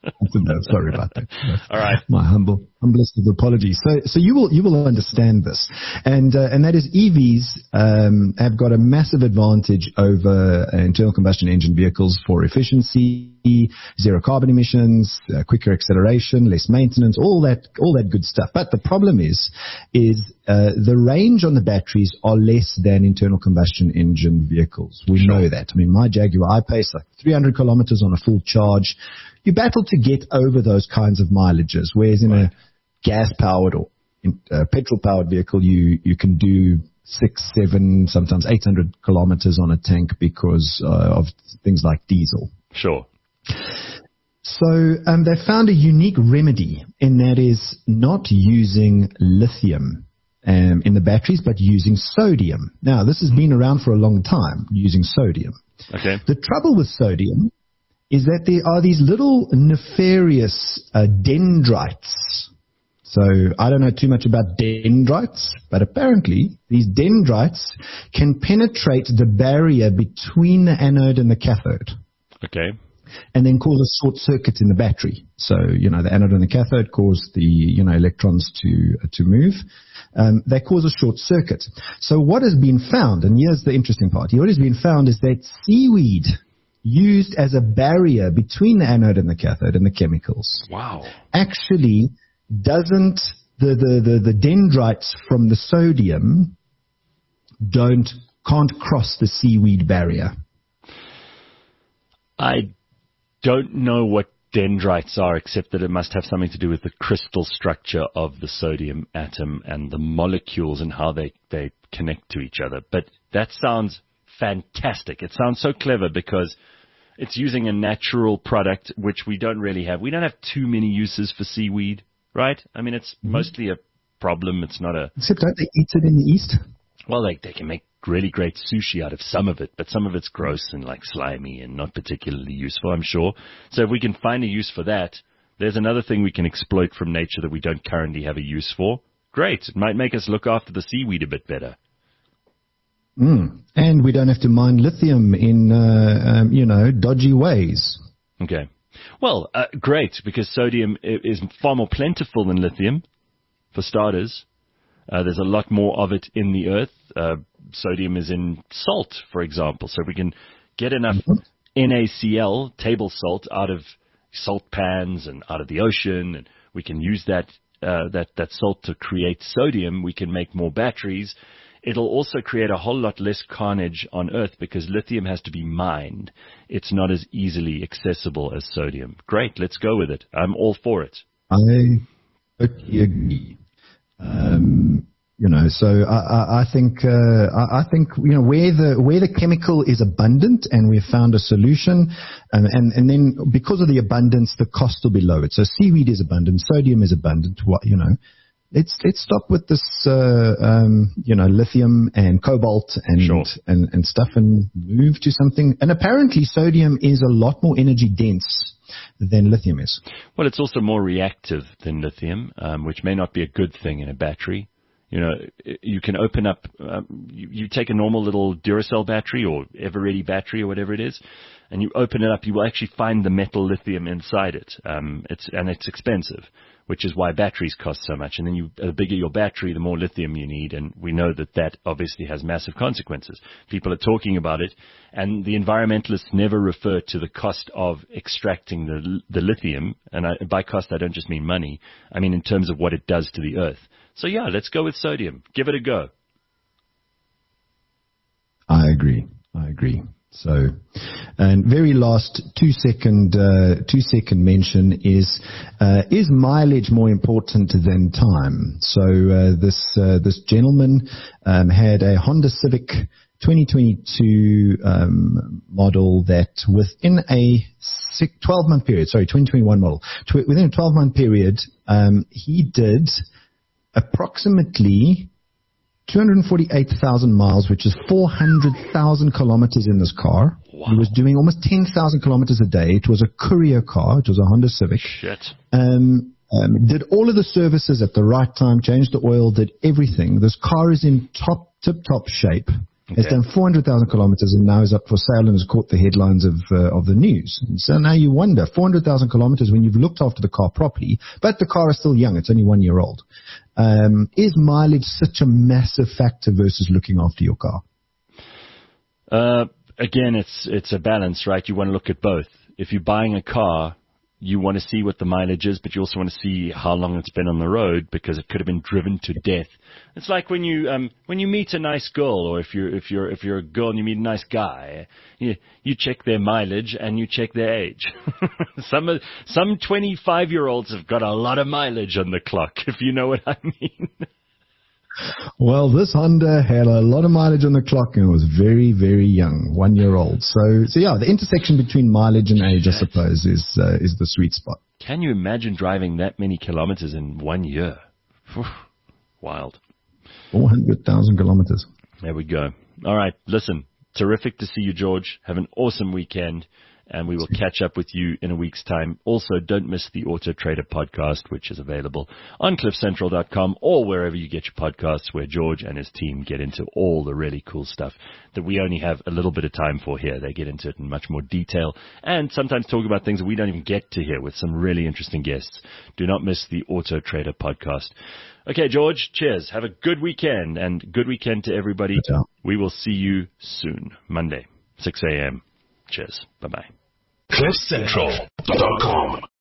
Sorry about that. All right. My humblest of apologies. So you will understand this, and that is EVs have got a massive advantage over internal combustion engine vehicles for efficiency, zero carbon emissions, quicker acceleration, less maintenance, all that good stuff. But the problem is the range on the batteries are less than internal combustion engine vehicles. We know that. I mean, my Jaguar I-Pace, like 300 kilometers on a full charge. You battle to get over those kinds of mileages, whereas in a gas-powered or petrol-powered vehicle, you can do 6, 7, sometimes 800 kilometers on a tank because of things like diesel. Sure. So they found a unique remedy, and that is not using lithium in the batteries, but using sodium. Now, this has been around for a long time, using sodium. Okay. The trouble with sodium is that there are these little nefarious dendrites. So I don't know too much about dendrites, but apparently these dendrites can penetrate the barrier between the anode and the cathode. Okay. And then cause a short circuit in the battery. So, the anode and the cathode cause the, electrons to move. They cause a short circuit. So what has been found, and here's the interesting part, what has been found is that seaweed used as a barrier between the anode and the cathode and the chemicals. Wow. Actually doesn't, the dendrites from the sodium can't cross the seaweed barrier. I don't know what dendrites are, except that it must have something to do with the crystal structure of the sodium atom and the molecules and how they connect to each other. But that sounds fantastic. It sounds so clever because it's using a natural product, which we don't really have. We don't have too many uses for seaweed, right? I mean, it's mostly a problem. It's not a... Except don't they eat it in the East? Well, they can make really great sushi out of some of it, but some of it's gross and like slimy and not particularly useful, I'm sure. So if we can find a use for that, there's another thing we can exploit from nature that we don't currently have a use for. Great. It might make us look after the seaweed a bit better. And we don't have to mine lithium in, dodgy ways. Okay. Well, great, because sodium is far more plentiful than lithium, for starters. There's a lot more of it in the earth. Sodium is in salt, for example. So if we can get enough NaCl, table salt, out of salt pans and out of the ocean, and we can use that salt to create sodium, we can make more batteries. It'll also create a whole lot less carnage on Earth because lithium has to be mined. It's not as easily accessible as sodium. Great, let's go with it. I'm all for it. I totally agree. So I think where the chemical is abundant and we've found a solution, and then because of the abundance, the cost will be lowered. So seaweed is abundant, sodium is abundant. Let's stop with this, lithium and cobalt and stuff and move to something. And apparently sodium is a lot more energy dense than lithium is. Well, it's also more reactive than lithium, which may not be a good thing in a battery. You can open up, you take a normal little Duracell battery or Eveready battery or whatever it is, and you open it up, you will actually find the metal lithium inside it. It's expensive, which is why batteries cost so much. And then the bigger your battery, the more lithium you need. And we know that obviously has massive consequences. People are talking about it, and the environmentalists never refer to the cost of extracting the lithium. And by cost, I don't just mean money. I mean in terms of what it does to the earth. So yeah, let's go with sodium. Give it a go. I agree. So, and very last 2 second mention is mileage more important than time? So this gentleman had a Honda Civic 2022 model that within a 12-month period, 2021 model, within a 12-month period, he did approximately 248,000 miles, which is 400,000 kilometers in this car. Wow. He was doing almost 10,000 kilometers a day. It was a courier car. It was a Honda Civic. Shit. Did all of the services at the right time, changed the oil, did everything. This car is in tip-top shape. Okay. It's done 400,000 kilometers and now is up for sale and has caught the headlines of the news. And so now you wonder, 400,000 kilometers when you've looked after the car properly, but the car is still young. It's only 1 year old. Is mileage such a massive factor versus looking after your car? Again, it's a balance, right? You want to look at both. If you're buying a car, you want to see what the mileage is, but you also want to see how long it's been on the road because it could have been driven to death. It's like when you meet a nice girl, or if you're a girl and you meet a nice guy, you check their mileage and you check their age. Some 25-year-olds have got a lot of mileage on the clock, if you know what I mean. Well, this Honda had a lot of mileage on the clock and it was very, very young, 1 year old. So yeah, the intersection between mileage and age, I suppose, is the sweet spot. Can you imagine driving that many kilometers in 1 year? Wild. 400,000 kilometers. There we go. All right. Listen, terrific to see you, George. Have an awesome weekend. And we will catch up with you in a week's time. Also, don't miss the Auto Trader podcast, which is available on cliffcentral.com or wherever you get your podcasts, where George and his team get into all the really cool stuff that we only have a little bit of time for here. They get into it in much more detail and sometimes talk about things that we don't even get to hear with some really interesting guests. Do not miss the Auto Trader podcast. Okay, George, cheers. Have a good weekend, and good weekend to everybody. We will see you soon, Monday, 6 a.m. Cheers. Bye-bye. CliffCentral.com